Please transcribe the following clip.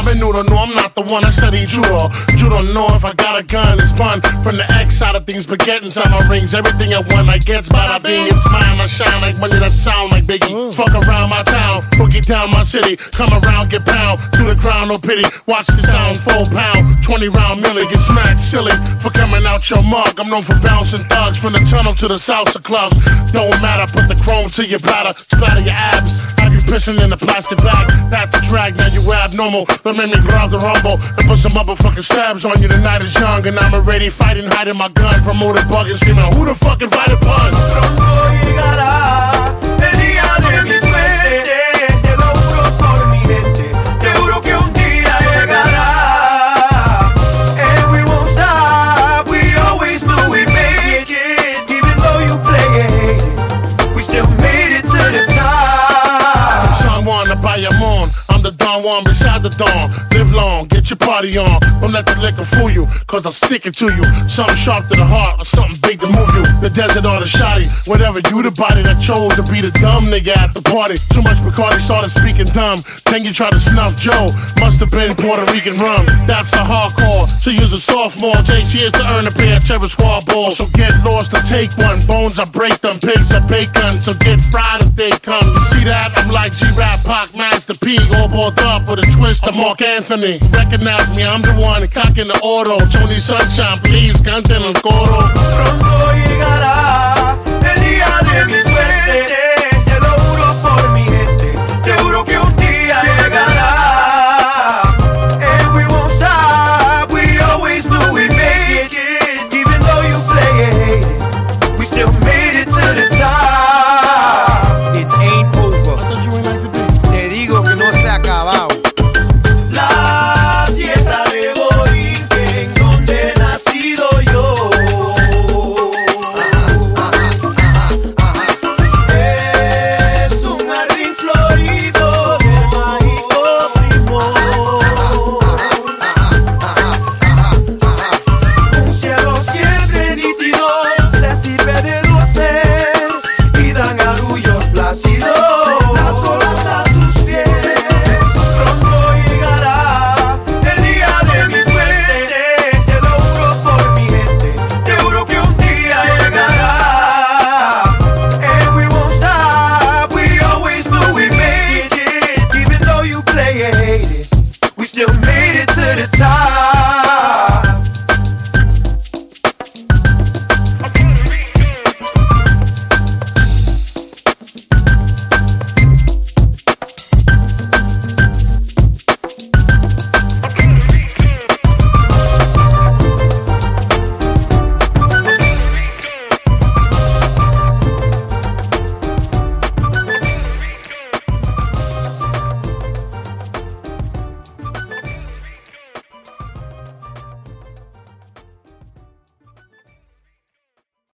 menudo, no, I'm not the one I study judo. You don't know if I got a gun, it's fun. From the X side of things, but get inside my rings. Everything I want, I get bada bing. It's mine, I shine like money that sound like Biggie. Fuck around my town, boogie down my city. Come around, get pound, through the ground, no pity. Watch the sound, 4 pound, 20 round milli. Get smacked silly for coming out your mug. I'm known for bouncing thugs from the tunnel to the salsa clubs. Don't matter, put the chrome to your bladder, splatter your abs. Have you pissing in a plastic bag? That's a drag, now you abnormal. Don't make me grab the rumble and put some motherfucking stabs on you. The night is young and I'm already fighting, hiding my gun. Promoted bugging, screaming, who the fuck invited pun? Pronto llegará el día de mi suerte. Te lo juro por mi gente, te juro que un día llegará. And we won't stop, we always knew we make it. Even though you play it, we still made it to the top. From San Juan to Bayamon, I'm the Don Juan beside the dawn. Live long, get your party on. Don't let the liquor fool you, cause I'll stick it to you. Something sharp to the heart, or something big to move you. The desert or the shoddy, whatever, you the body that chose to be the dumb nigga at the party. Too much Bacardi started speaking dumb. Then you tried to snuff Joe, must have been Puerto Rican rum. That's the hardcore, so use a sophomore. Takes years to earn a pair of Terror Squad balls. So get lost or take one, bones I break them, pigs are bacon. So get fried if they come. You see that? I'm like G-Rap, Pac, Master P, all balled up with a twist of Mark Anthony. Recognize me, I'm the one cocking the auto. Tony Sunshine, please, canten el coro. Pronto llegará el día de mi suerte.